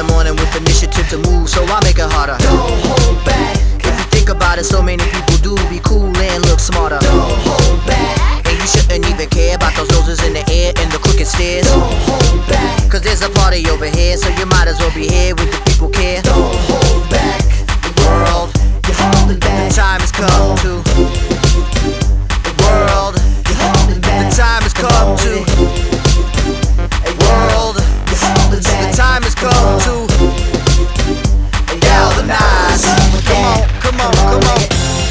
the morning with initiative to move, so I make it harder. Don't hold back. If you think about it, so many people do be cool and look smarter. Don't hold back. And you shouldn't even care about those noses in the air and the crooked stairs. Don't hold back. Cause there's a party over here, so you might as well be here with the people care. Don't hold back. The world, You're holding back. the time has come to. The world, You're holding the back. time has come to. World, You're holding the back. time has come to galvanize. Come on, come on.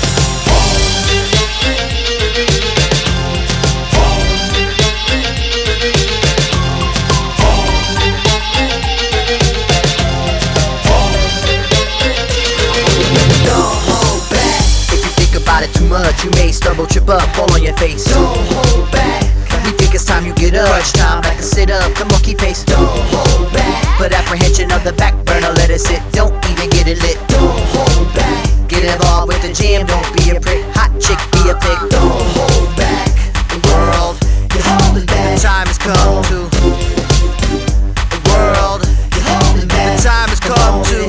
About it too much, you may stumble, trip up, fall on your face. Don't hold back. We think it's time you get up. Crunch time, back and sit up. Come on, keep pace. Don't hold back. Put apprehension on the back burner, let it sit. Don't even get it lit. Don't hold back. Get involved with the jam, don't be a prick. Hot chick, be a pig. Don't hold back. The world, You're holding back. the time has come to. The world, You're holding back. the time has come to.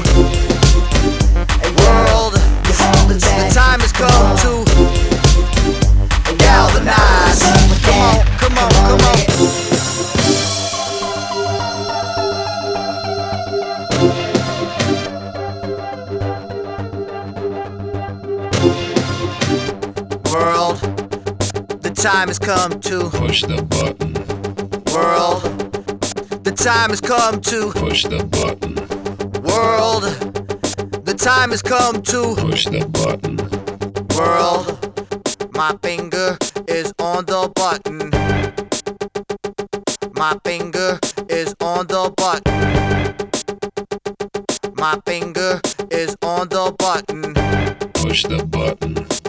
World, You're holding the back. time has come to galvanize. Come on, come on. World, the time has come to. Push the button. World, the time has come to. Push the button. World, the time has come to. Push the button. World, my finger is on the button. My finger is on the button. My finger is on the button. Push the button.